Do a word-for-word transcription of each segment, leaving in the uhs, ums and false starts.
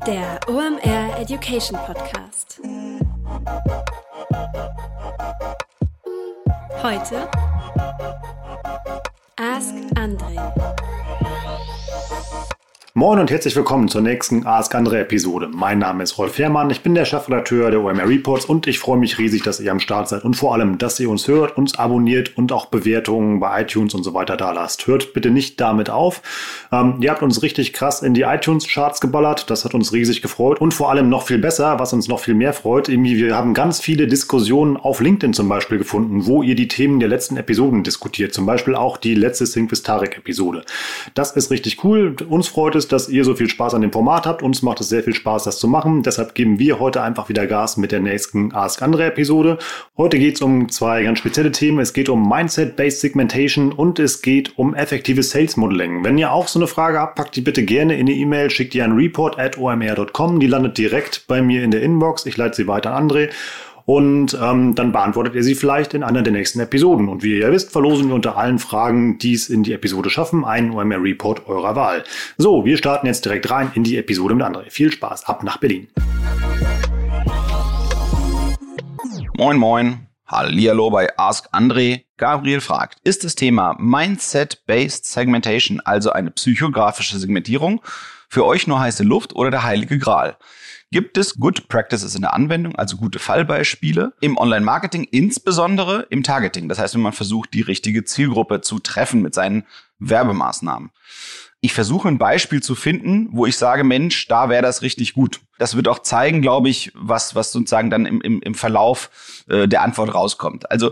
Der O M R Education Podcast. Heute Ask André. Moin und herzlich willkommen zur nächsten Ask André Episode. Mein Name ist Rolf Herrmann, ich bin der Chefredakteur der O M R Reports und ich freue mich riesig, dass ihr am Start seid und vor allem, dass ihr uns hört, uns abonniert und auch Bewertungen bei iTunes und so weiter da lasst. Hört bitte nicht damit auf. Ähm, ihr habt uns richtig krass in die iTunes-Charts geballert, das hat uns riesig gefreut und vor allem noch viel besser, was uns noch viel mehr freut, irgendwie wir haben ganz viele Diskussionen auf LinkedIn zum Beispiel gefunden, wo ihr die Themen der letzten Episoden diskutiert, zum Beispiel auch die letzte Sync with Tarek Episode. Das ist richtig cool, uns freut es, dass ihr so viel Spaß an dem Format habt. Uns macht es sehr viel Spaß, das zu machen. Deshalb geben wir heute einfach wieder Gas mit der nächsten Ask André Episode. Heute geht es um zwei ganz spezielle Themen. Es geht um Mindset-Based Segmentation und es geht um effektives Sales Modeling. Wenn ihr auch so eine Frage habt, packt die bitte gerne in die E-Mail, schickt die an report at o m r dot com. Die landet direkt bei mir in der Inbox. Ich leite sie weiter an André. Und ähm, dann beantwortet ihr sie vielleicht in einer der nächsten Episoden. Und wie ihr ja wisst, verlosen wir unter allen Fragen, die es in die Episode schaffen, einen O M R Report eurer Wahl. So, wir starten jetzt direkt rein in die Episode mit André. Viel Spaß, ab nach Berlin. Moin moin, hallihallo bei Ask André. Gabriel fragt, ist das Thema Mindset-Based Segmentation, also eine psychografische Segmentierung, für euch nur heiße Luft oder der heilige Gral? Gibt es Good Practices in der Anwendung, also gute Fallbeispiele, im Online-Marketing, insbesondere im Targeting? Das heißt, wenn man versucht, die richtige Zielgruppe zu treffen mit seinen Werbemaßnahmen. Ich versuche ein Beispiel zu finden, wo ich sage, Mensch, da wäre das richtig gut. Das wird auch zeigen, glaube ich, was, was sozusagen dann im, im, im Verlauf äh, der Antwort rauskommt. Also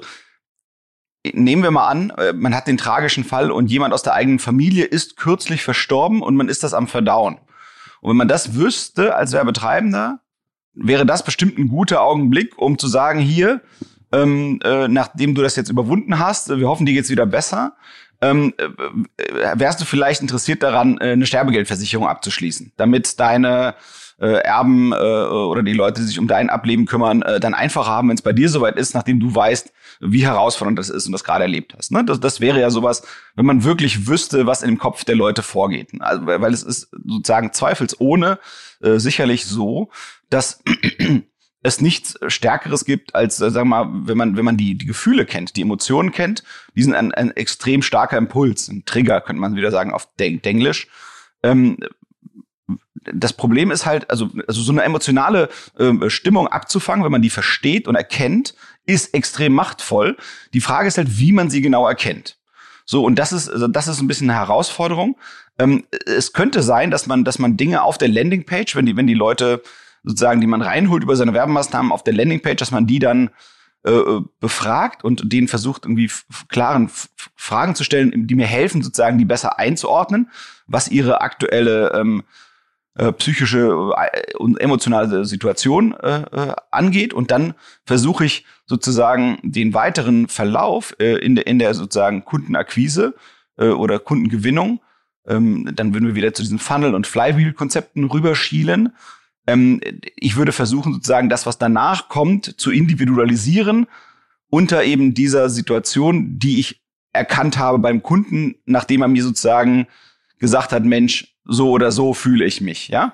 nehmen wir mal an, man hat den tragischen Fall und jemand aus der eigenen Familie ist kürzlich verstorben und man ist das am Verdauen. Und wenn man das wüsste als Werbetreibender, wäre das bestimmt ein guter Augenblick, um zu sagen, hier, ähm, äh, nachdem du das jetzt überwunden hast, wir hoffen, dir geht's wieder besser, ähm, äh, wärst du vielleicht interessiert daran, äh, eine Sterbegeldversicherung abzuschließen, damit deine äh, Erben äh, oder die Leute, die sich um dein Ableben kümmern, äh, dann einfach haben, wenn es bei dir soweit ist, nachdem du weißt, wie herausfordernd das ist und das gerade erlebt hast. Ne? Das, das wäre ja sowas, wenn man wirklich wüsste, was in dem Kopf der Leute vorgeht. Also, weil es ist sozusagen zweifelsohne äh, sicherlich so, dass es nichts Stärkeres gibt, als, äh, sagen wir mal, wenn man wenn man die die Gefühle kennt, die Emotionen kennt, die sind ein, ein extrem starker Impuls, ein Trigger, könnte man wieder sagen auf Denglisch. Ähm, Das Problem ist halt, also, also so eine emotionale äh, Stimmung abzufangen, wenn man die versteht und erkennt, ist extrem machtvoll. Die Frage ist halt, wie man sie genau erkennt. So, und das ist, also das ist ein bisschen eine Herausforderung. Ähm, es könnte sein, dass man, dass man Dinge auf der Landingpage, wenn die, wenn die Leute sozusagen, die man reinholt über seine Werbemaßnahmen auf der Landingpage, dass man die dann äh, befragt und denen versucht, irgendwie f- klaren f- Fragen zu stellen, die mir helfen, sozusagen, die besser einzuordnen, was ihre aktuelle ähm, Äh, psychische äh, und emotionale Situation äh, äh, angeht. Und dann versuche ich sozusagen den weiteren Verlauf äh, in, der, in der sozusagen Kundenakquise äh, oder Kundengewinnung. Ähm, dann würden wir wieder zu diesen Funnel- und Flywheel-Konzepten rüberschielen. Ähm, ich würde versuchen, sozusagen das, was danach kommt, zu individualisieren unter eben dieser Situation, die ich erkannt habe beim Kunden, nachdem er mir sozusagen gesagt hat, Mensch, so oder so fühle ich mich, ja.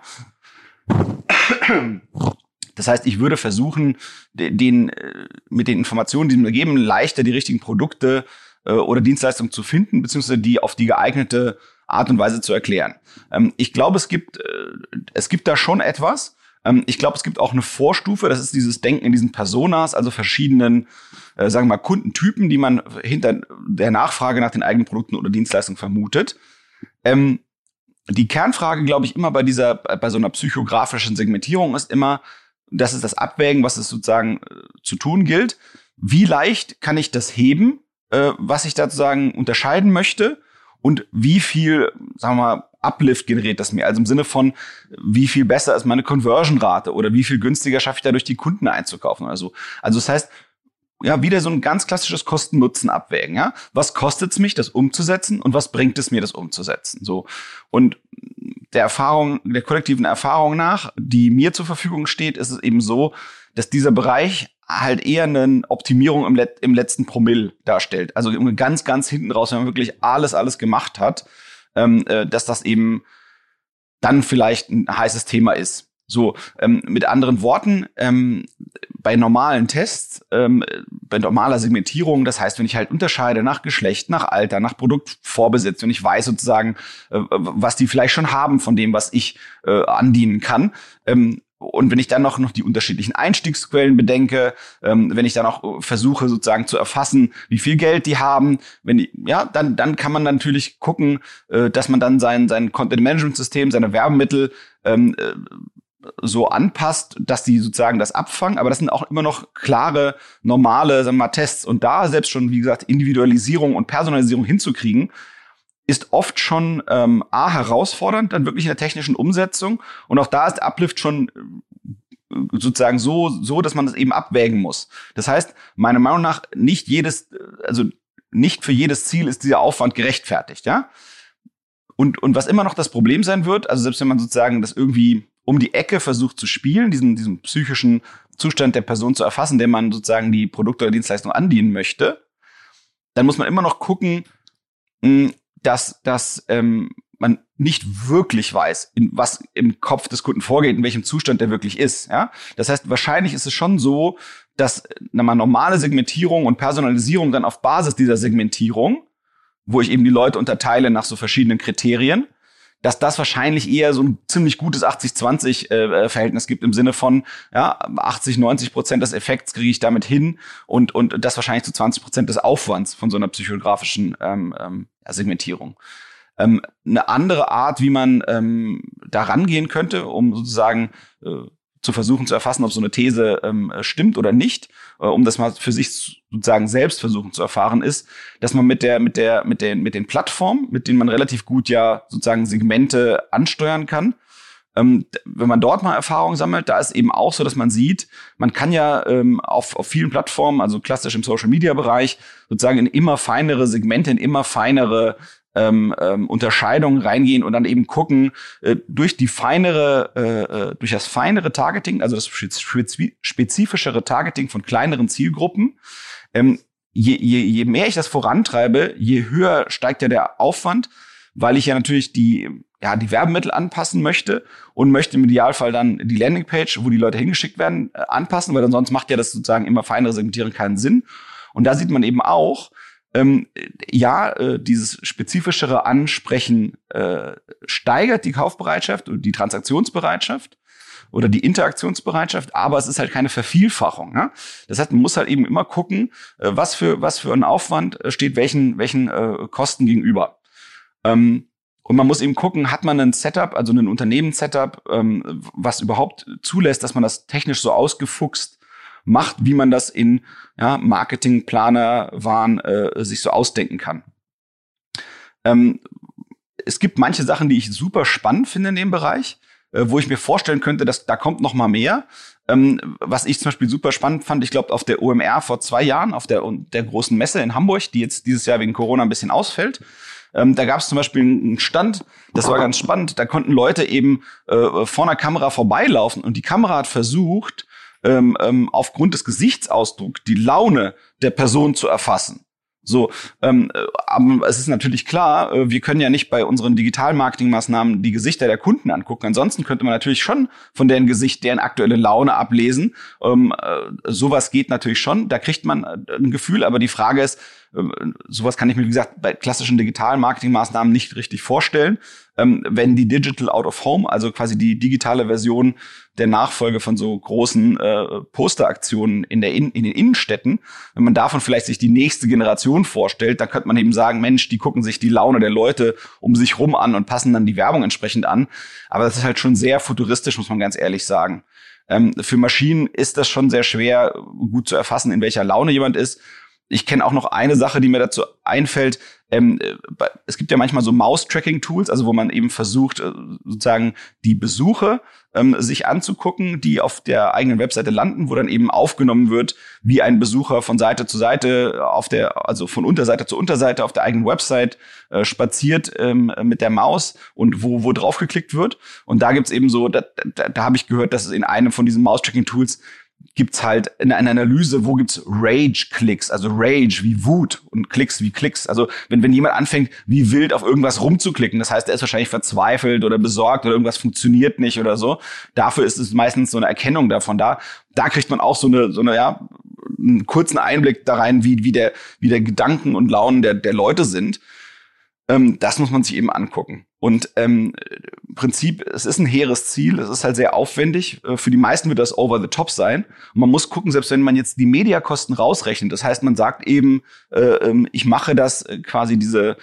Das heißt, ich würde versuchen, den, mit den Informationen, die mir geben, leichter die richtigen Produkte äh, oder Dienstleistungen zu finden, beziehungsweise die auf die geeignete Art und Weise zu erklären. Ähm, ich glaube, es gibt, äh, es gibt da schon etwas. Ähm, ich glaube, es gibt auch eine Vorstufe, das ist dieses Denken in diesen Personas, also verschiedenen, äh, sagen wir mal, Kundentypen, die man hinter der Nachfrage nach den eigenen Produkten oder Dienstleistungen vermutet. Ähm, Die Kernfrage, glaube ich, immer bei dieser, bei so einer psychografischen Segmentierung ist immer, das ist das Abwägen, was es sozusagen äh, zu tun gilt. Wie leicht kann ich das heben, äh, was ich da sozusagen unterscheiden möchte und wie viel, sagen wir mal, Uplift generiert das mir? Also im Sinne von, wie viel besser ist meine Conversion-Rate oder wie viel günstiger schaffe ich dadurch, die Kunden einzukaufen? Also, also das heißt, ja, wieder so ein ganz klassisches Kosten-Nutzen-Abwägen, ja. Was kostet es mich, das umzusetzen und was bringt es mir, das umzusetzen? So. Und der Erfahrung, der kollektiven Erfahrung nach, die mir zur Verfügung steht, ist es eben so, dass dieser Bereich halt eher eine Optimierung im, Let- im letzten Promille darstellt. Also ganz, ganz hinten raus, wenn man wirklich alles, alles gemacht hat, ähm, äh, dass das eben dann vielleicht ein heißes Thema ist. So, ähm, mit anderen Worten, ähm, bei normalen Tests, ähm, bei normaler Segmentierung, das heißt, wenn ich halt unterscheide nach Geschlecht, nach Alter, nach Produktvorbesitz und ich weiß sozusagen, äh, was die vielleicht schon haben von dem, was ich äh, andienen kann, ähm, und wenn ich dann noch, noch die unterschiedlichen Einstiegsquellen bedenke, ähm, wenn ich dann auch versuche sozusagen zu erfassen, wie viel Geld die haben, wenn die, ja, dann, dann kann man natürlich gucken, äh, dass man dann sein, sein Content-Management-System, seine Werbemittel ähm, äh, so anpasst, dass die sozusagen das abfangen. Aber das sind auch immer noch klare, normale, sagen wir mal, Tests. Und da selbst schon, wie gesagt, Individualisierung und Personalisierung hinzukriegen, ist oft schon ähm, A, herausfordernd, dann wirklich in der technischen Umsetzung. Und auch da ist der Uplift schon äh, sozusagen so, so, dass man das eben abwägen muss. Das heißt, meiner Meinung nach, nicht jedes, also nicht für jedes Ziel ist dieser Aufwand gerechtfertigt, ja. Und, und was immer noch das Problem sein wird, also selbst wenn man sozusagen das irgendwie um die Ecke versucht zu spielen, diesen, diesen psychischen Zustand der Person zu erfassen, der man sozusagen die Produkte oder Dienstleistungen andienen möchte, dann muss man immer noch gucken, mh, dass, dass ähm, man nicht wirklich weiß, in was im Kopf des Kunden vorgeht, in welchem Zustand der wirklich ist. Ja? Das heißt, wahrscheinlich ist es schon so, dass eine normale Segmentierung und Personalisierung dann auf Basis dieser Segmentierung, wo ich eben die Leute unterteile nach so verschiedenen Kriterien, dass das wahrscheinlich eher so ein ziemlich gutes achtzig zwanzig äh, Verhältnis gibt im Sinne von, ja, achtzig, neunzig Prozent des Effekts kriege ich damit hin und und das wahrscheinlich zu zwanzig Prozent des Aufwands von so einer psychografischen ähm, ähm, Segmentierung. Ähm, eine andere Art, wie man ähm, da rangehen könnte, um sozusagen äh, zu versuchen zu erfassen, ob so eine These ähm, stimmt oder nicht, äh, um das mal für sich sozusagen selbst versuchen zu erfahren, ist, dass man mit der mit der mit den mit den Plattformen, mit denen man relativ gut ja sozusagen Segmente ansteuern kann, ähm, wenn man dort mal Erfahrung sammelt, da ist eben auch so, dass man sieht, man kann ja ähm, auf auf vielen Plattformen, also klassisch im Social Media Bereich, sozusagen in immer feinere Segmente, in immer feinere Ähm, ähm, Unterscheidungen reingehen und dann eben gucken, äh, durch die feinere, äh, durch das feinere Targeting, also das spezifischere Targeting von kleineren Zielgruppen, ähm, je, je, je mehr ich das vorantreibe, je höher steigt ja der Aufwand, weil ich ja natürlich die, ja, die Werbemittel anpassen möchte und möchte im Idealfall dann die Landingpage, wo die Leute hingeschickt werden, äh, anpassen, weil ansonsten macht ja das sozusagen immer feinere Segmentieren keinen Sinn. Und da sieht man eben auch, Ähm, ja, äh, dieses spezifischere Ansprechen äh, steigert die Kaufbereitschaft und die Transaktionsbereitschaft oder die Interaktionsbereitschaft, aber es ist halt keine Vervielfachung. Ne? Das heißt, man muss halt eben immer gucken, äh, was für was für ein Aufwand steht welchen welchen äh, Kosten gegenüber. Ähm, und man muss eben gucken, hat man ein Setup, also ein Unternehmens-Setup, ähm, was überhaupt zulässt, dass man das technisch so ausgefuchst macht, wie man das in ja, Marketingplaner waren äh, sich so ausdenken kann. Ähm, es gibt manche Sachen, die ich super spannend finde in dem Bereich, äh, wo ich mir vorstellen könnte, dass da kommt noch mal mehr. Ähm, was ich zum Beispiel super spannend fand, ich glaube auf der O M R vor zwei Jahren, auf der, der großen Messe in Hamburg, die jetzt dieses Jahr wegen Corona ein bisschen ausfällt. Ähm, da gab es zum Beispiel einen Stand, das war ganz spannend, da konnten Leute eben äh, vor einer Kamera vorbeilaufen und die Kamera hat versucht, Ähm, ähm, aufgrund des Gesichtsausdrucks die Laune der Person zu erfassen. So, ähm, äh, aber es ist natürlich klar, äh, wir können ja nicht bei unseren Digital-Marketing-Maßnahmen die Gesichter der Kunden angucken. Ansonsten könnte man natürlich schon von deren Gesicht deren aktuelle Laune ablesen. Ähm, äh, sowas geht natürlich schon, da kriegt man äh, ein Gefühl, aber die Frage ist, äh, sowas kann ich mir, wie gesagt, bei klassischen Digital-Marketing-Maßnahmen nicht richtig vorstellen. Ähm, wenn die Digital Out of Home, also quasi die digitale Version der Nachfolge von so großen äh, Posteraktionen in der in, in den Innenstädten, wenn man davon vielleicht sich die nächste Generation vorstellt, dann könnte man eben sagen, Mensch, die gucken sich die Laune der Leute um sich rum an und passen dann die Werbung entsprechend an. Aber das ist halt schon sehr futuristisch, muss man ganz ehrlich sagen. Ähm, für Maschinen ist das schon sehr schwer, gut zu erfassen, in welcher Laune jemand ist. Ich kenne auch noch eine Sache, die mir dazu einfällt. Ähm, es gibt ja manchmal so Mouse-Tracking-Tools, also wo man eben versucht, sozusagen die Besuche ähm, sich anzugucken, die auf der eigenen Webseite landen, wo dann eben aufgenommen wird, wie ein Besucher von Seite zu Seite, auf der, also von Unterseite zu Unterseite auf der eigenen Website äh, spaziert ähm, mit der Maus und wo wo drauf geklickt wird. Und da gibt's eben so, da, da, da habe ich gehört, dass es in einem von diesen Mouse-Tracking-Tools gibt's halt in einer Analyse, wo gibt's Rage-Klicks, also Rage wie Wut und Klicks wie Klicks. Also wenn wenn jemand anfängt, wie wild auf irgendwas rumzuklicken, das heißt, er ist wahrscheinlich verzweifelt oder besorgt oder irgendwas funktioniert nicht oder so. Dafür ist es meistens so eine Erkennung davon da. Da kriegt man auch so eine so eine ja einen kurzen Einblick da rein, wie wie der wie der Gedanken und Launen der der Leute sind. Ähm, das muss man sich eben angucken. Und ähm, im Prinzip, es ist ein hehres Ziel, es ist halt sehr aufwendig. Für die meisten wird das over the top sein. Und man muss gucken, selbst wenn man jetzt die Mediakosten rausrechnet, das heißt, man sagt eben, äh, ich mache das äh, quasi diese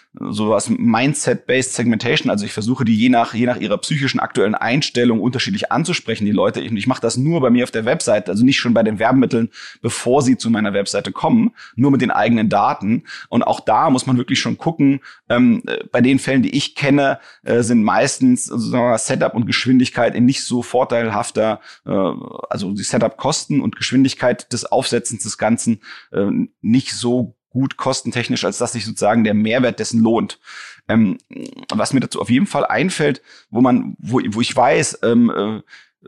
sowas Mindset-based Segmentation, also ich versuche die je nach je nach ihrer psychischen aktuellen Einstellung unterschiedlich anzusprechen, die Leute. Ich, ich mache das nur bei mir auf der Webseite, also nicht schon bei den Werbemitteln, bevor sie zu meiner Webseite kommen, nur mit den eigenen Daten. Und auch da muss man wirklich schon gucken, ähm, bei den Fällen, die ich kenne, äh, sind meistens also sagen wir mal, Setup und Geschwindigkeit in nicht so vorteilhafter, äh, also die Setup-Kosten und Geschwindigkeit des Aufsetzens des Ganzen äh, nicht so gut kostentechnisch, als dass sich sozusagen der Mehrwert dessen lohnt. Ähm, was mir dazu auf jeden Fall einfällt, wo man, wo, wo ich weiß, ähm, äh,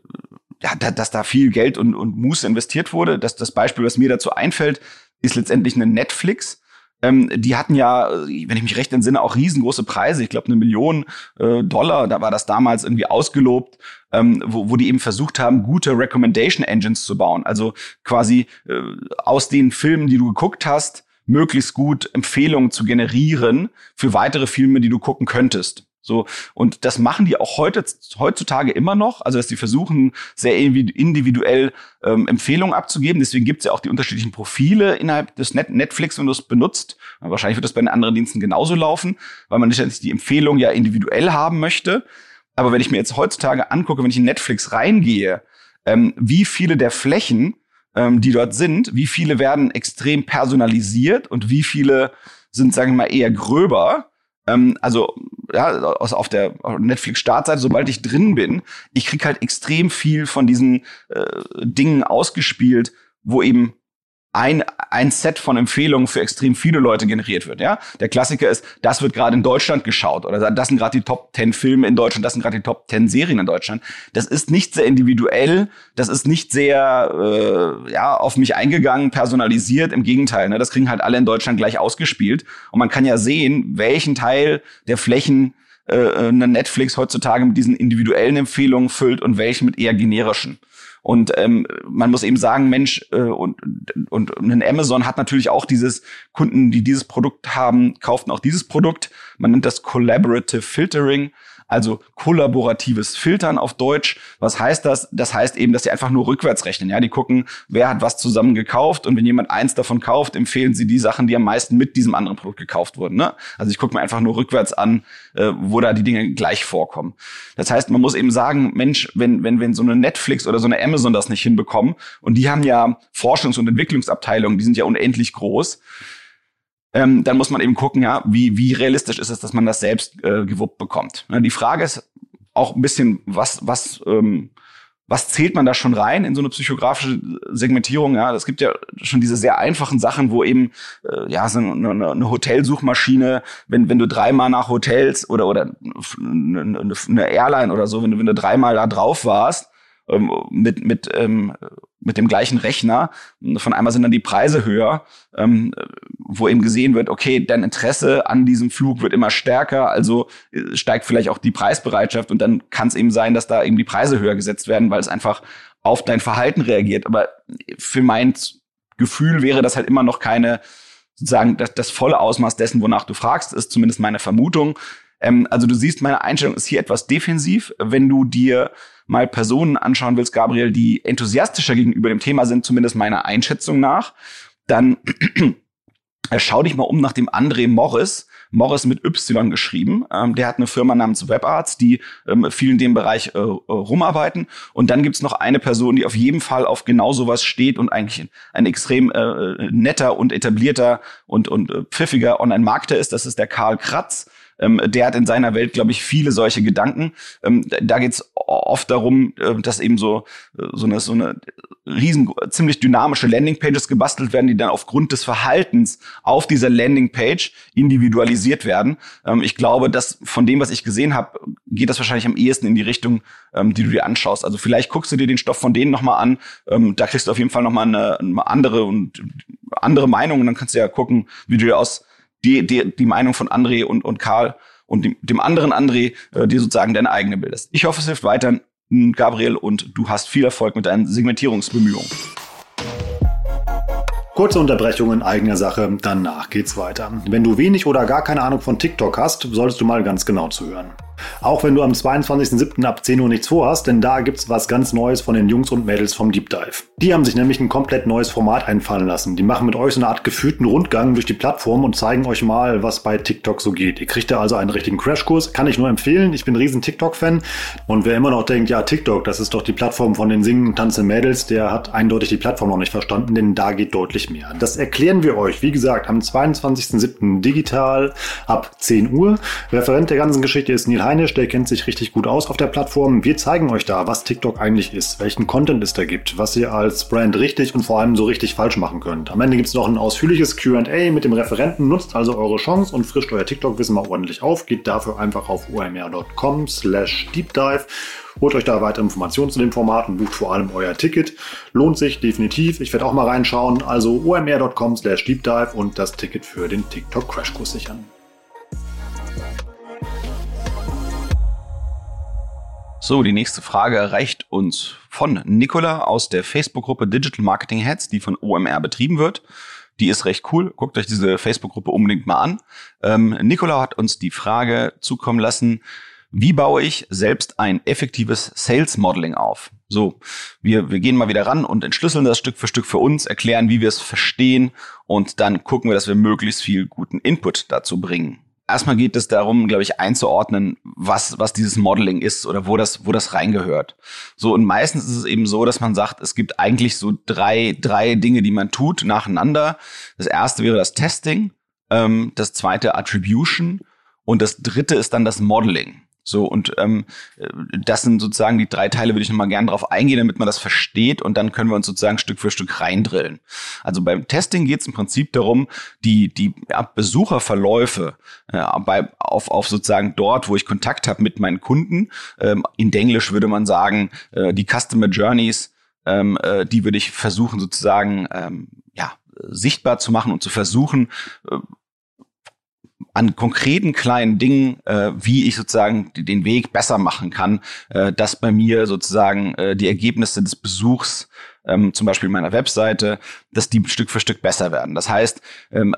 ja, da, dass da viel Geld und, und Muße investiert wurde, dass das Beispiel, was mir dazu einfällt, ist letztendlich eine Netflix. Ähm, die hatten ja, wenn ich mich recht entsinne, auch riesengroße Preise. Ich glaube, eine Million äh, Dollar, da war das damals irgendwie ausgelobt, ähm, wo, wo die eben versucht haben, gute Recommendation Engines zu bauen. Also quasi äh, aus den Filmen, die du geguckt hast, möglichst gut Empfehlungen zu generieren für weitere Filme, die du gucken könntest. So, und das machen die auch heute, heutzutage immer noch, also dass die versuchen, sehr individuell ähm, Empfehlungen abzugeben. Deswegen gibt es ja auch die unterschiedlichen Profile innerhalb des Net- Netflix, wenn du es benutzt. Wahrscheinlich wird das bei den anderen Diensten genauso laufen, weil man nicht die Empfehlung ja individuell haben möchte. Aber wenn ich mir jetzt heutzutage angucke, wenn ich in Netflix reingehe, ähm, wie viele der Flächen, ähm, die dort sind, wie viele werden extrem personalisiert und wie viele sind, sagen wir mal, eher gröber. Ähm, also ja, auf der Netflix-Startseite, sobald ich drin bin, ich krieg halt extrem viel von diesen äh, Dingen ausgespielt, wo eben ein ein Set von Empfehlungen für extrem viele Leute generiert wird. Ja, der Klassiker ist, das wird gerade in Deutschland geschaut oder das sind gerade die Top zehn Filme in Deutschland, das sind gerade die Top zehn Serien in Deutschland. Das ist nicht sehr individuell, das ist nicht sehr äh, ja auf mich eingegangen, personalisiert. Im Gegenteil, ne, das kriegen halt alle in Deutschland gleich ausgespielt. Und man kann ja sehen, welchen Teil der Flächen äh, eine Netflix heutzutage mit diesen individuellen Empfehlungen füllt und welchen mit eher generischen. Und ähm, man muss eben sagen, Mensch, äh, und, und ein Amazon hat natürlich auch dieses Kunden, die dieses Produkt haben, kauften auch dieses Produkt. Man nennt das Collaborative Filtering, also kollaboratives Filtern auf Deutsch. Was heißt das? Das heißt eben, dass sie einfach nur rückwärts rechnen. Ja, die gucken, wer hat was zusammen gekauft und wenn jemand eins davon kauft, empfehlen sie die Sachen, die am meisten mit diesem anderen Produkt gekauft wurden. Ne? Also ich gucke mir einfach nur rückwärts an, äh, wo da die Dinge gleich vorkommen. Das heißt, man muss eben sagen, Mensch, wenn wenn wenn so eine Netflix oder so eine Amazon das nicht hinbekommen und die haben ja Forschungs- und Entwicklungsabteilungen, die sind ja unendlich groß. Ähm, dann muss man eben gucken, ja, wie wie realistisch ist es, dass man das selbst äh, gewuppt bekommt. Ja, die Frage ist auch ein bisschen, was was ähm, was zählt man da schon rein in so eine psychografische Segmentierung? Ja, es gibt ja schon diese sehr einfachen Sachen, wo eben äh, ja so eine, eine Hotelsuchmaschine, wenn wenn du dreimal nach Hotels oder oder eine, eine Airline oder so, wenn du wenn du dreimal da drauf warst ähm, mit mit ähm, mit dem gleichen Rechner, von einmal sind dann die Preise höher, ähm, wo eben gesehen wird, okay, dein Interesse an diesem Flug wird immer stärker, also steigt vielleicht auch die Preisbereitschaft und dann kann es eben sein, dass da eben die Preise höher gesetzt werden, weil es einfach auf dein Verhalten reagiert. Aber für mein Gefühl wäre das halt immer noch keine, sozusagen, das, das volle Ausmaß dessen, wonach du fragst, ist zumindest meine Vermutung. Ähm, also du siehst, meine Einstellung ist hier etwas defensiv. Wenn du dir mal Personen anschauen willst, Gabriel, die enthusiastischer gegenüber dem Thema sind, zumindest meiner Einschätzung nach, dann schau dich mal um nach dem André Morris. Morris mit Y geschrieben. Ähm, der hat eine Firma namens WebArts, die ähm, viel in dem Bereich äh, rumarbeiten. Und dann gibt's noch eine Person, die auf jeden Fall auf genau sowas steht und eigentlich ein, ein extrem äh, netter und etablierter und, und äh, pfiffiger Online-Marketer ist. Das ist der Karl Kratz. Ähm, der hat in seiner Welt, glaube ich, viele solche Gedanken. Ähm, da geht's oft darum, äh, dass eben so so eine so eine riesen ziemlich dynamische Landingpages gebastelt werden, die dann aufgrund des Verhaltens auf dieser Landingpage individualisiert werden. Ähm, ich glaube, dass von dem, was ich gesehen habe, geht das wahrscheinlich am ehesten in die Richtung, ähm, die du dir anschaust. Also vielleicht guckst du dir den Stoff von denen nochmal an, ähm, da kriegst du auf jeden Fall nochmal eine, eine andere und andere Meinung und dann kannst du ja gucken, wie du dir aus die, die, die Meinung von André und, und Karl und dem, dem anderen André äh, dir sozusagen deine eigene bildest. Ich hoffe, es hilft weiter, Gabriel, und du hast viel Erfolg mit deinen Segmentierungsbemühungen. Kurze Unterbrechung in eigener Sache, danach geht's weiter. Wenn du wenig oder gar keine Ahnung von TikTok hast, solltest du mal ganz genau zuhören. Auch wenn du am zweiundzwanzigsten siebten ab zehn Uhr nichts vorhast, denn da gibt's was ganz Neues von den Jungs und Mädels vom Deep Dive. Die haben sich nämlich ein komplett neues Format einfallen lassen. Die machen mit euch so eine Art gefühlten Rundgang durch die Plattform und zeigen euch mal, was bei TikTok so geht. Ihr kriegt da also einen richtigen Crashkurs, kann ich nur empfehlen. Ich bin ein riesen TikTok-Fan und wer immer noch denkt, ja TikTok, das ist doch die Plattform von den singenden, tanzenden Mädels, der hat eindeutig die Plattform noch nicht verstanden, denn da geht deutlich mehr. Das erklären wir euch, wie gesagt, am zweiundzwanzigsten siebten digital ab zehn Uhr. Referent der ganzen Geschichte ist Neil Heinisch, der kennt sich richtig gut aus auf der Plattform. Wir zeigen euch da, was TikTok eigentlich ist, welchen Content es da gibt, was ihr als Brand richtig und vor allem so richtig falsch machen könnt. Am Ende gibt es noch ein ausführliches Q and A mit dem Referenten. Nutzt also eure Chance und frischt euer TikTok-Wissen mal ordentlich auf. Geht dafür einfach auf o m r punkt com slash deep dive. Holt euch da weitere Informationen zu dem Format und bucht vor allem euer Ticket. Lohnt sich definitiv. Ich werde auch mal reinschauen. Also o m r punkt com slash deep dive und das Ticket für den TikTok-Crashkurs sichern. So, die nächste Frage erreicht uns von Nicola aus der Facebook-Gruppe Digital Marketing Heads, die von O M R betrieben wird. Die ist recht cool. Guckt euch diese Facebook-Gruppe unbedingt mal an. Ähm, Nicola hat uns die Frage zukommen lassen, wie baue ich selbst ein effektives Sales Modeling auf? So, wir, wir gehen mal wieder ran und entschlüsseln das Stück für Stück für uns, erklären, wie wir es verstehen und dann gucken wir, dass wir möglichst viel guten Input dazu bringen. Erstmal geht es darum, glaube ich, einzuordnen, was was dieses Modeling ist oder wo das wo das reingehört. So, und meistens ist es eben so, dass man sagt, es gibt eigentlich so drei drei Dinge, die man tut nacheinander. Das erste wäre das Testing, ähm, das zweite Attribution und das dritte ist dann das Modeling. So, und ähm, das sind sozusagen die drei Teile, würde ich nochmal gerne drauf eingehen, damit man das versteht und dann können wir uns sozusagen Stück für Stück reindrillen. Also beim Testing geht es im Prinzip darum, die die ja, Besucherverläufe äh, bei, auf, auf sozusagen dort, wo ich Kontakt habe mit meinen Kunden, ähm, in Englisch würde man sagen, äh, die Customer Journeys, ähm, äh, die würde ich versuchen sozusagen ähm, ja sichtbar zu machen und zu versuchen, äh, an konkreten kleinen Dingen, äh, wie ich sozusagen den Weg besser machen kann, äh, dass bei mir sozusagen äh, die Ergebnisse des Besuchs, ähm, zum Beispiel meiner Webseite, dass die Stück für Stück besser werden. Das heißt, ähm,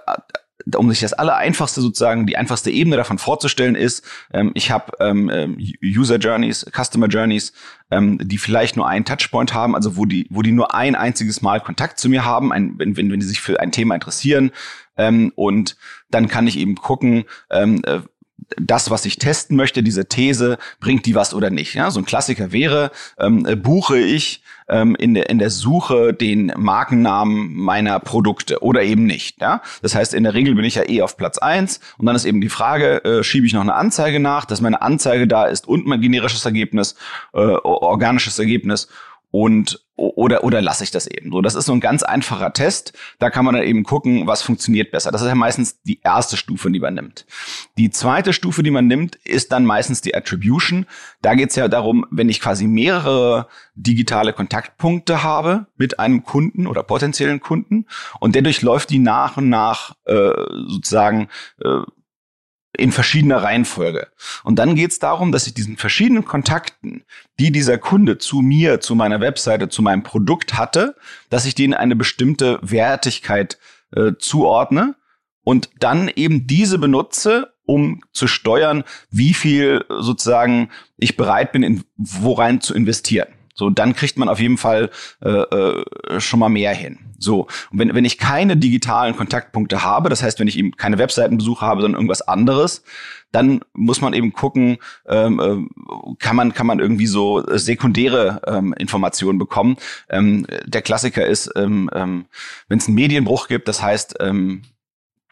um sich das allereinfachste sozusagen, die einfachste Ebene davon vorzustellen ist, ähm, ich habe ähm, User Journeys, Customer Journeys, ähm, die vielleicht nur einen Touchpoint haben, also wo die, wo die nur ein einziges Mal Kontakt zu mir haben, ein, wenn, wenn, wenn die sich für ein Thema interessieren. Ähm, und dann kann ich eben gucken, ähm, äh, das, was ich testen möchte, diese These, bringt die was oder nicht. Ja? So ein Klassiker wäre, ähm, äh, buche ich ähm, in der in der Suche den Markennamen meiner Produkte oder eben nicht. Ja? Das heißt, in der Regel bin ich ja eh auf Platz eins und dann ist eben die Frage, äh, schiebe ich noch eine Anzeige nach, dass meine Anzeige da ist und mein generisches Ergebnis, äh, organisches Ergebnis und oder oder lasse ich das eben so. Das ist so ein ganz einfacher Test. Da kann man dann eben gucken, was funktioniert besser. Das ist ja meistens die erste Stufe, die man nimmt. Die zweite Stufe, die man nimmt, ist dann meistens die Attribution. Da geht es ja darum, wenn ich quasi mehrere digitale Kontaktpunkte habe mit einem Kunden oder potenziellen Kunden und der durchläuft die nach und nach äh, sozusagen äh, in verschiedener Reihenfolge. Und dann geht es darum, dass ich diesen verschiedenen Kontakten, die dieser Kunde zu mir, zu meiner Webseite, zu meinem Produkt hatte, dass ich denen eine bestimmte Wertigkeit äh, zuordne und dann eben diese benutze, um zu steuern, wie viel sozusagen ich bereit bin, in worein zu investieren. So, dann kriegt man auf jeden Fall äh, äh, schon mal mehr hin. So, und wenn wenn ich keine digitalen Kontaktpunkte habe, das heißt, wenn ich eben keine Webseitenbesuche habe, sondern irgendwas anderes, dann muss man eben gucken, ähm, kann man kann man irgendwie so sekundäre ähm, Informationen bekommen. Ähm, der Klassiker ist, ähm, ähm, wenn es einen Medienbruch gibt, das heißt, ähm,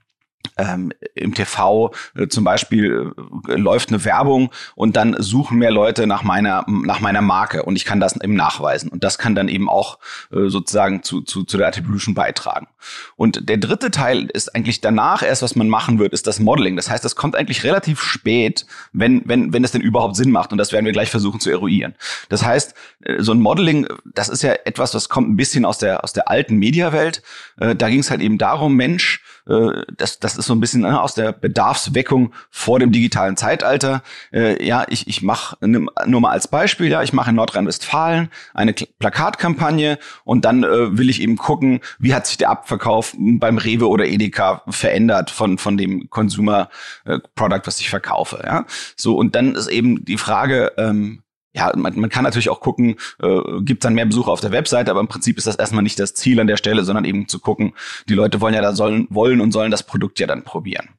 Ähm, im T V äh, zum Beispiel äh, läuft eine Werbung und dann suchen mehr Leute nach meiner nach meiner Marke und ich kann das eben nachweisen und das kann dann eben auch äh, sozusagen zu, zu zu der Attribution beitragen. Und der dritte Teil ist eigentlich danach erst, was man machen wird, ist das Modeling. Das heißt, das kommt eigentlich relativ spät, wenn wenn wenn es denn überhaupt Sinn macht und das werden wir gleich versuchen zu eruieren. Das heißt, äh, so ein Modeling, das ist ja etwas, das kommt ein bisschen aus der aus der alten Mediawelt. Äh, da ging es halt eben darum, Mensch, Das, das ist so ein bisschen äh, aus der Bedarfsweckung vor dem digitalen Zeitalter. Äh, ja, ich, ich mache nur mal als Beispiel, ja, ich mache in Nordrhein-Westfalen eine K- Plakatkampagne und dann äh, will ich eben gucken, wie hat sich der Abverkauf beim Rewe oder Edeka verändert von von dem Consumer äh, Product, was ich verkaufe. Ja, so und dann ist eben die Frage. Ähm, Ja, man, man kann natürlich auch gucken, äh, gibt es dann mehr Besucher auf der Webseite, aber im Prinzip ist das erstmal nicht das Ziel an der Stelle, sondern eben zu gucken, die Leute wollen ja da sollen, wollen und sollen das Produkt ja dann probieren.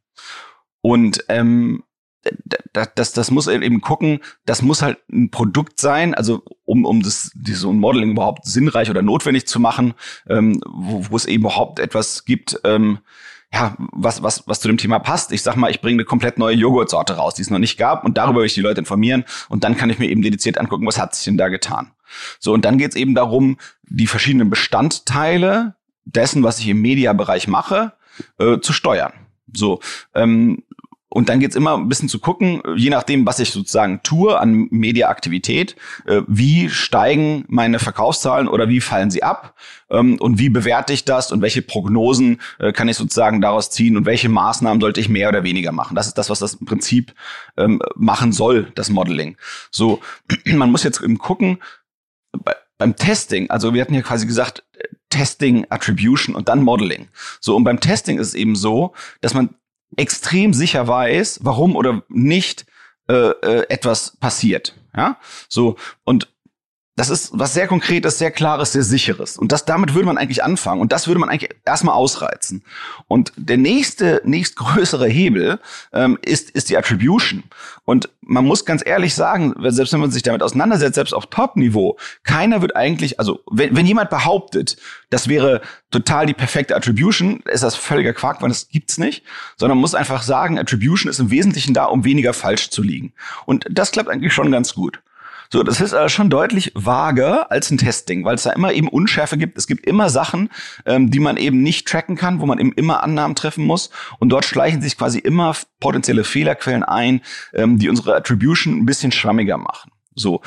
Und ähm, das, das, das muss eben gucken, das muss halt ein Produkt sein, also um, um das, so ein Modeling überhaupt sinnreich oder notwendig zu machen, ähm, wo, wo es eben überhaupt etwas gibt, ähm, ja, was, was, was zu dem Thema passt. Ich sag mal, ich bringe eine komplett neue Joghurtsorte raus, die es noch nicht gab und darüber will ich die Leute informieren und dann kann ich mir eben dediziert angucken, was hat sich denn da getan. So, und dann geht es eben darum, die verschiedenen Bestandteile dessen, was ich im Mediabereich mache, äh, zu steuern. So, ähm, und dann geht's immer ein bisschen zu gucken, je nachdem, was ich sozusagen tue an Mediaaktivität, äh, wie steigen meine Verkaufszahlen oder wie fallen sie ab ähm, und wie bewerte ich das und welche Prognosen äh, kann ich sozusagen daraus ziehen und welche Maßnahmen sollte ich mehr oder weniger machen. Das ist das, was das im Prinzip ähm, machen soll, das Modeling. So, man muss jetzt eben gucken, bei, beim Testing, also wir hatten ja quasi gesagt, Testing, Attribution und dann Modeling. So, und beim Testing ist es eben so, dass man extrem sicher weiß, warum oder nicht äh, äh, etwas passiert. Ja, so und das ist was sehr Konkretes, sehr Klares, sehr Sicheres. Und das damit würde man eigentlich anfangen und das würde man eigentlich erstmal ausreizen. Und der nächste, nächstgrößere Hebel ähm, ist ist die Attribution. Und man muss ganz ehrlich sagen, selbst wenn man sich damit auseinandersetzt, selbst auf Top-Niveau, keiner wird eigentlich, also wenn, wenn jemand behauptet, das wäre total die perfekte Attribution, ist das völliger Quark, weil das gibt's nicht, sondern man muss einfach sagen, Attribution ist im Wesentlichen da, um weniger falsch zu liegen. Und das klappt eigentlich schon ganz gut. So, das ist also schon deutlich vager als ein Testing, weil es da immer eben Unschärfe gibt. Es gibt immer Sachen, ähm, die man eben nicht tracken kann, wo man eben immer Annahmen treffen muss. Und dort schleichen sich quasi immer potenzielle Fehlerquellen ein, ähm, die unsere Attribution ein bisschen schwammiger machen. So,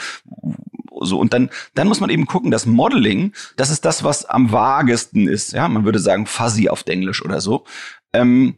so und dann, dann muss man eben gucken, das Modeling, das ist das, was am vagesten ist. Ja, man würde sagen fuzzy auf Englisch oder so. Ähm,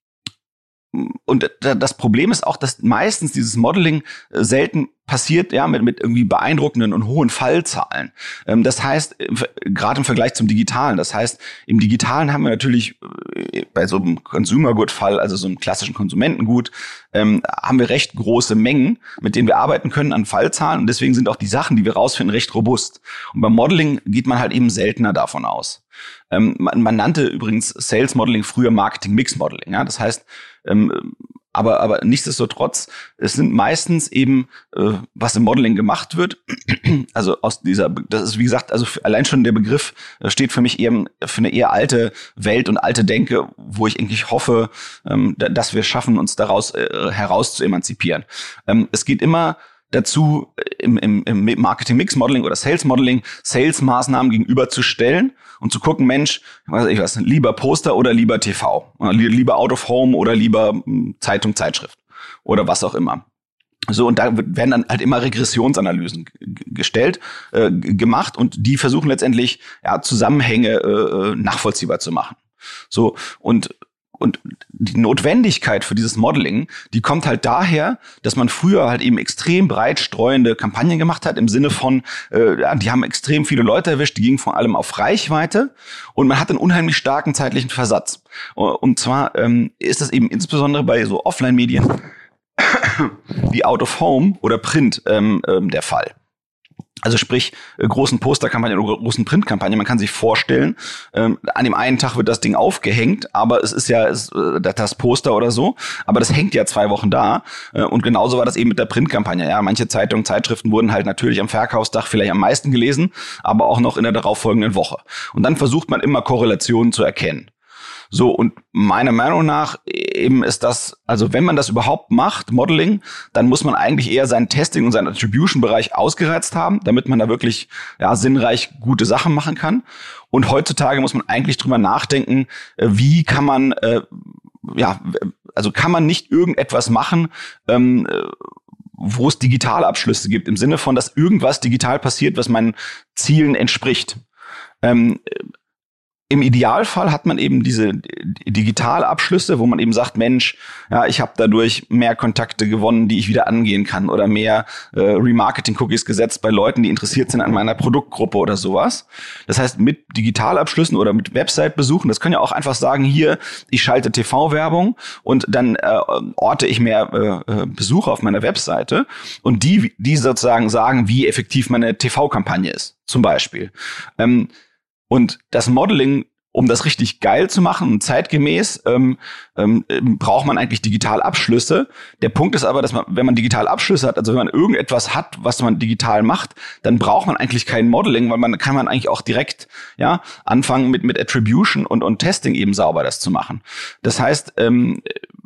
Und das Problem ist auch, dass meistens dieses Modeling selten passiert, ja, mit, mit irgendwie beeindruckenden und hohen Fallzahlen. Das heißt, gerade im Vergleich zum Digitalen, das heißt, im Digitalen haben wir natürlich bei so einem Consumer Good Fall, also so einem klassischen Konsumentengut, ähm, haben wir recht große Mengen, mit denen wir arbeiten können an Fallzahlen und deswegen sind auch die Sachen, die wir rausfinden, recht robust. Und beim Modeling geht man halt eben seltener davon aus. Ähm, man, man nannte übrigens Sales Modeling früher Marketing Mix Modeling, ja, das heißt, ähm, aber aber nichtsdestotrotz, es sind meistens eben, äh, was im Modeling gemacht wird, also aus dieser, das ist wie gesagt, also allein schon der Begriff steht für mich eher für eine eher alte Welt und alte Denke, wo ich eigentlich hoffe, ähm, dass wir schaffen, uns daraus äh, heraus zu emanzipieren. Ähm, es geht immer dazu, im, im, im Marketing-Mix-Modeling oder Sales-Modeling Sales-Maßnahmen gegenüberzustellen und zu gucken, Mensch, weiß ich was, lieber Poster oder lieber T V, lieber Out of Home oder lieber Zeitung, Zeitschrift oder was auch immer. So, und da werden dann halt immer Regressionsanalysen g- gestellt, äh, gemacht und die versuchen letztendlich ja, Zusammenhänge äh, nachvollziehbar zu machen. So, und Und die Notwendigkeit für dieses Modeling, die kommt halt daher, dass man früher halt eben extrem breit streuende Kampagnen gemacht hat, im Sinne von, äh, ja, die haben extrem viele Leute erwischt, die gingen vor allem auf Reichweite und man hat einen unheimlich starken zeitlichen Versatz. Und zwar ähm, ist das eben insbesondere bei so Offline-Medien wie Out of Home oder Print ähm, ähm, der Fall. Also sprich, äh, großen Posterkampagnen oder großen Printkampagnen. Man kann sich vorstellen, ähm, an dem einen Tag wird das Ding aufgehängt, aber es ist ja es, äh, das Poster oder so, aber das hängt ja zwei Wochen da. Äh, und genauso war das eben mit der Printkampagne. Ja, manche Zeitungen, Zeitschriften wurden halt natürlich am Verkaufstag vielleicht am meisten gelesen, aber auch noch in der darauffolgenden Woche. Und dann versucht man immer Korrelationen zu erkennen. So, und meiner Meinung nach eben ist das, also wenn man das überhaupt macht, Modeling, dann muss man eigentlich eher sein Testing und seinen Attribution-Bereich ausgereizt haben, damit man da wirklich ja sinnreich gute Sachen machen kann. Und heutzutage muss man eigentlich drüber nachdenken, wie kann man, äh, ja, also kann man nicht irgendetwas machen, ähm, wo es Digitalabschlüsse gibt, im Sinne von, dass irgendwas digital passiert, was meinen Zielen entspricht. Ähm, Im Idealfall hat man eben diese Digitalabschlüsse, wo man eben sagt, Mensch, ja, ich habe dadurch mehr Kontakte gewonnen, die ich wieder angehen kann, oder mehr äh, Remarketing-Cookies gesetzt bei Leuten, die interessiert sind an meiner Produktgruppe oder sowas. Das heißt, mit Digitalabschlüssen oder mit Website-Besuchen, das können ja auch einfach sagen, hier, ich schalte T V-Werbung und dann äh, orte ich mehr äh, Besucher auf meiner Webseite und die, die sozusagen sagen, wie effektiv meine T V-Kampagne ist, zum Beispiel. Ähm, Und das Modeling, um das richtig geil zu machen, zeitgemäß, ähm, ähm, braucht man eigentlich Digitalabschlüsse. Der Punkt ist aber, dass man, wenn man Digitalabschlüsse hat, also wenn man irgendetwas hat, was man digital macht, dann braucht man eigentlich kein Modeling, weil man kann man eigentlich auch direkt ja anfangen mit mit Attribution und und Testing eben sauber das zu machen. Das heißt, ähm,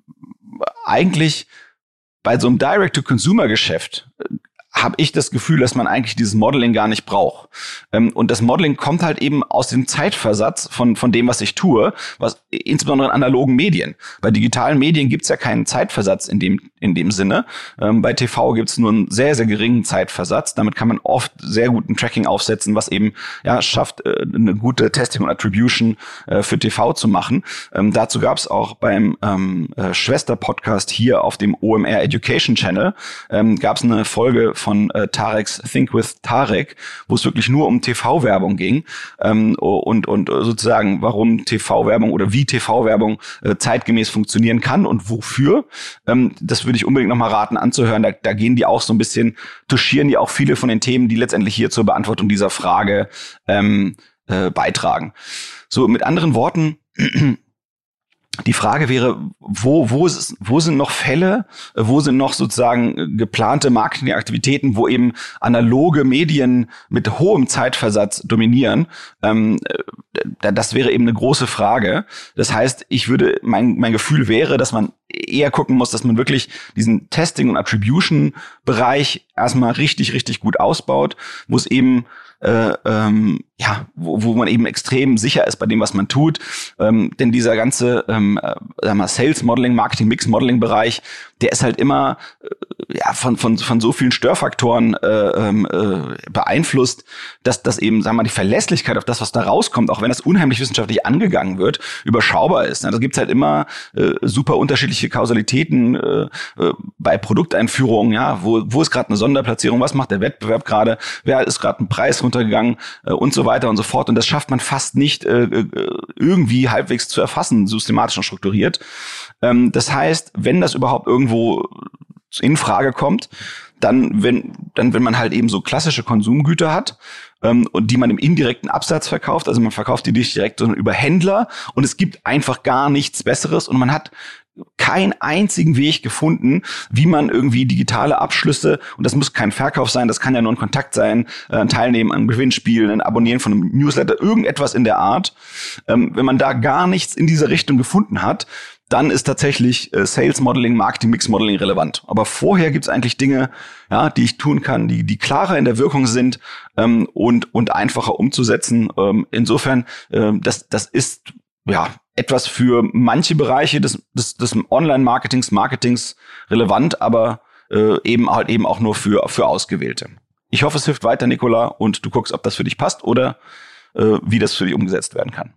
eigentlich bei so einem Direct-to-Consumer-Geschäft habe ich das Gefühl, dass man eigentlich dieses Modeling gar nicht braucht. Ähm, und das Modeling kommt halt eben aus dem Zeitversatz von von dem, was ich tue, was insbesondere in analogen Medien. Bei digitalen Medien gibt's ja keinen Zeitversatz in dem in dem Sinne. Ähm, bei T V gibt's nur einen sehr, sehr geringen Zeitversatz. Damit kann man oft sehr guten Tracking aufsetzen, was eben ja schafft, äh, eine gute Testing und Attribution äh, für T V zu machen. Ähm, dazu gab's auch beim ähm, äh, Schwester-Podcast hier auf dem O M R Education Channel ähm, gab's eine Folge von äh, Tarek's Think with Tarek, wo es wirklich nur um T V-Werbung ging ähm, und und sozusagen, warum T V-Werbung oder wie T V-Werbung äh, zeitgemäß funktionieren kann und wofür. Ähm, das würde ich unbedingt nochmal raten anzuhören. Da, da gehen die auch so ein bisschen, touchieren die auch viele von den Themen, die letztendlich hier zur Beantwortung dieser Frage ähm, äh, beitragen. So, mit anderen Worten, die Frage wäre, wo, wo, ist, wo sind noch Fälle, wo sind noch sozusagen geplante Marketingaktivitäten, wo eben analoge Medien mit hohem Zeitversatz dominieren? Ähm, das wäre eben eine große Frage. Das heißt, ich würde, mein, mein Gefühl wäre, dass man eher gucken muss, dass man wirklich diesen Testing- und Attribution-Bereich erstmal richtig, richtig gut ausbaut, wo es eben Äh, ähm, ja, wo, wo man eben extrem sicher ist bei dem, was man tut. Ähm, denn dieser ganze ähm, äh, sag mal, Sales Modeling, Marketing Mix Modeling Bereich, der ist halt immer äh, ja von von von so vielen Störfaktoren äh, äh, beeinflusst, dass dass eben, sagen wir mal, die Verlässlichkeit auf das, was da rauskommt, auch wenn das unheimlich wissenschaftlich angegangen wird, überschaubar ist. Da gibt's halt immer äh, super unterschiedliche Kausalitäten äh, äh, bei Produkteinführungen. Ja, wo wo ist gerade eine Sonderplatzierung? Was macht der Wettbewerb gerade? Wer ist gerade ein Preis runtergegangen äh, und so weiter und so fort. Und das schafft man fast nicht äh, irgendwie halbwegs zu erfassen, systematisch und strukturiert. Ähm, das heißt, wenn das überhaupt irgendwo in Frage kommt, dann wenn dann wenn man halt eben so klassische Konsumgüter hat ähm, und die man im indirekten Absatz verkauft, also man verkauft die nicht direkt, sondern über Händler und es gibt einfach gar nichts Besseres und man hat keinen einzigen Weg gefunden, wie man irgendwie digitale Abschlüsse, und das muss kein Verkauf sein, das kann ja nur ein Kontakt sein, ein Teilnehmen an Gewinnspielen, ein Abonnieren von einem Newsletter, irgendetwas in der Art. Ähm, wenn man da gar nichts in dieser Richtung gefunden hat, dann ist tatsächlich äh, Sales Modeling, Marketing Mix Modeling relevant. Aber vorher gibt's eigentlich Dinge, ja, die ich tun kann, die die klarer in der Wirkung sind ähm, und und einfacher umzusetzen. Ähm, insofern, äh, das das ist ja etwas für manche Bereiche des des, des Online-Marketings, Marketings relevant, aber äh, eben halt eben auch nur für für Ausgewählte. Ich hoffe, es hilft weiter, Nicola, und du guckst, ob das für dich passt oder äh, wie das für dich umgesetzt werden kann.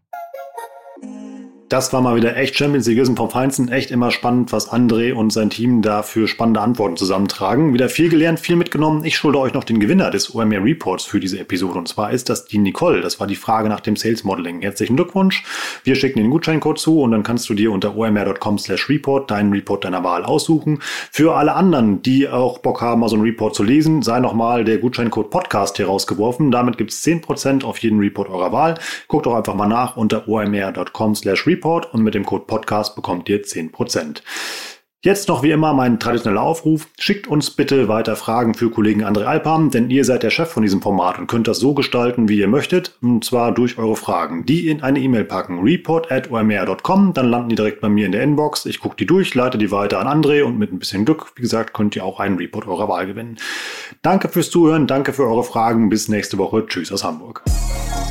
Das war mal wieder echt Champions League vom Feinsten. Echt immer spannend, was André und sein Team da für spannende Antworten zusammentragen. Wieder viel gelernt, viel mitgenommen. Ich schulde euch noch den Gewinner des O M R Reports für diese Episode. Und zwar ist das die Nicole. Das war die Frage nach dem Sales Modeling. Herzlichen Glückwunsch. Wir schicken den Gutscheincode zu und dann kannst du dir unter omr.com slash report deinen Report deiner Wahl aussuchen. Für alle anderen, die auch Bock haben, mal so einen Report zu lesen, sei nochmal der Gutscheincode Podcast hier rausgeworfen. Damit gibt es zehn Prozent auf jeden Report eurer Wahl. Guckt doch einfach mal nach unter omr.com slash report und mit dem Code Podcast bekommt ihr zehn Prozent. Jetzt noch wie immer mein traditioneller Aufruf. Schickt uns bitte weiter Fragen für Kollegen André Alpham, denn ihr seid der Chef von diesem Format und könnt das so gestalten, wie ihr möchtet. Und zwar durch eure Fragen. Die in eine E-Mail packen. report at o m r dot com. Dann landen die direkt bei mir in der Inbox. Ich gucke die durch, leite die weiter an André und mit ein bisschen Glück, wie gesagt, könnt ihr auch einen Report eurer Wahl gewinnen. Danke fürs Zuhören. Danke für eure Fragen. Bis nächste Woche. Tschüss aus Hamburg.